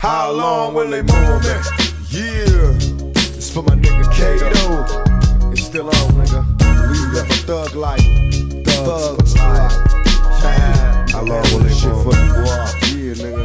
How long will they move me? Yeah, it's for my nigga Kato. It's still on, nigga. We live a thug life. Thug life. How long will they move me? Yeah, nigga.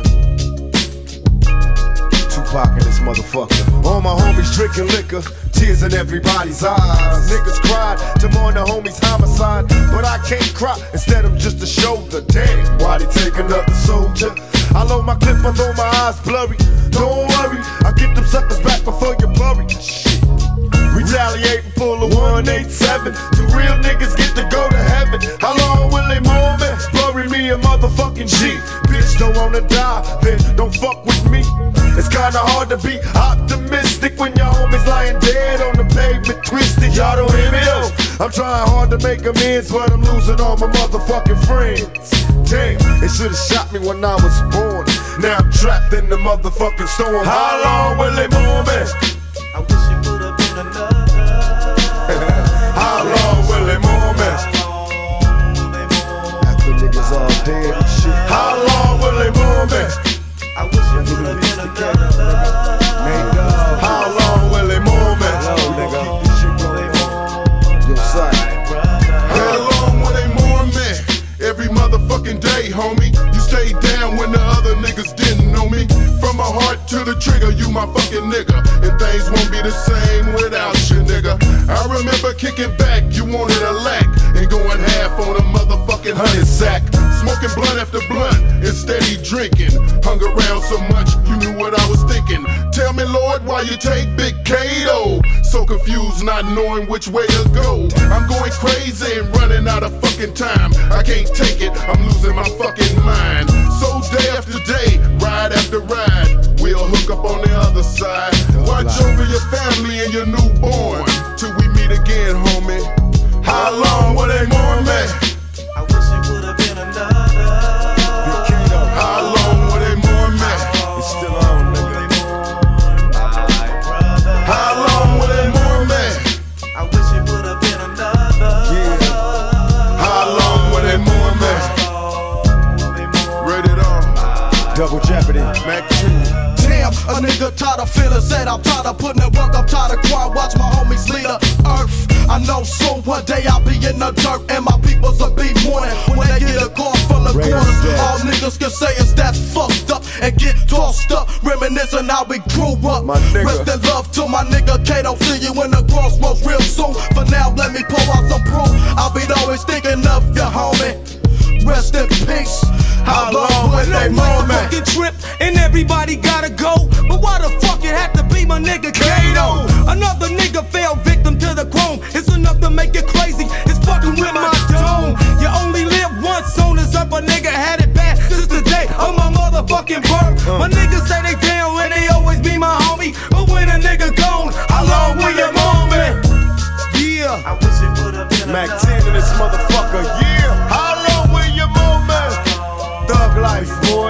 Tupac and this motherfucker. All my homies drinking liquor, tears in everybody's eyes. Niggas cried to mourn the homies' homicide, but I can't cry, instead I'm just a shoulder. Damn, why they take another soldier? I load my clip, although my eyes blurry. Don't worry, I get them suckers back before you bury. Shit. Retaliating full of 187. Two real niggas get to go to heaven. How long will they mourn me? Bury me a motherfucking G. Bitch, don't wanna die, then don't fuck with me. It's kinda hard to be optimistic when your homies lying dead on the pavement, twisted. Y'all don't hear me though. I'm trying hard to make amends, but I'm losing all my motherfucking friends. Damn, they should've shot me when I was born. Now I'm trapped in the motherfucking storm. How long will they mourn me? I wish it would've been another. How long will they mourn me? After niggas all dead and shit. How long will they mourn me? I wish it would've been another. How long will they mourn me? Yo, son. How long will they mourn me? Every motherfucking day, homie. You stayed down when the other niggas didn't know me. From my heart to the trigger, you my fucking nigga. And things won't be the same without you, nigga. I remember kicking back, you wanted a lack, and going half on a motherfucking honey sack. Smoking blunt after blunt and steady drinking. Hung around so much, you knew what I was thinking. Tell me, Lord, why you take Big Kato? So confused, not knowing which way to go. I'm going crazy and running out of fucking time. I can't take it, I'm losing my fucking mind. So day after day, ride after ride, we'll hook up on the other side. Watch over your family and your newborn till we meet again, homie. How long will they mourn me? I wish it would've been another. How long will they mourn me? It's still on, nigga. How long will they mourn me? I wish it would've been another. Yeah. How long will they mourn me? Rated R. Double Jeopardy, Mac 2. Damn, a nigga tired of feeling sad. I'm tired of putting in work. I'm tired of crying. Watch my homies lead the earth. I know soon one day I'll be in the dirt and my peoples will be mourning when they get a car full of quarters. All niggas can say is that's fucked up and get tossed up, reminiscing how we grew up. Rest in love to my nigga Kato. See you in the crossroads real soon. For now, let me pull out some proof. I'll be always thinking of you, homie. Rest in peace. How long will they mourn me? Fucking trip and everybody gotta go, but why the fuck it had to be my nigga Kato? Another nigga fell victim to the chrome. It's enough to make it crazy. It's fucking with my dome. You only live once, soon as up a nigga had it bad since the day of my motherfucking birth. My niggas say they down and they always be my homie, but when a nigga gone, how long will you mourn me? Yeah. I wish it would've been Mac another. 10 in this motherfucker, yeah. How long will you mourn me? Thug life, boy.